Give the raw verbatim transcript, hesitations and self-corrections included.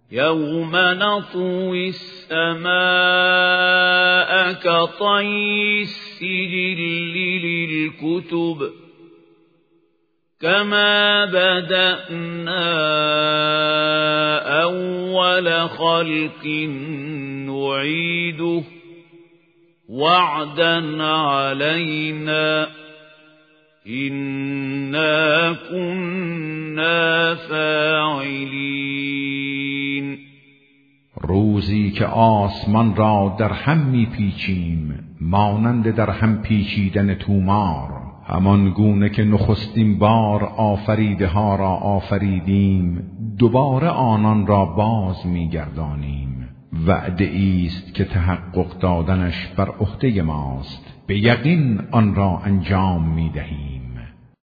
يوم نطوي السماء كطي السجل للكتب كما بدأنا أول خلق نعيده وعدا علينا إنا كنا فاعلين. روزی که آسمان را در هم می پیچیم مانند در هم پیچیدن تومار، همان گونه که نخستین بار آفریده ها را آفریدیم دوباره آنان را باز می گردانیم. وعده ایست که تحقق دادنش بر عهده ماست، به یقین آن را انجام می دهیم.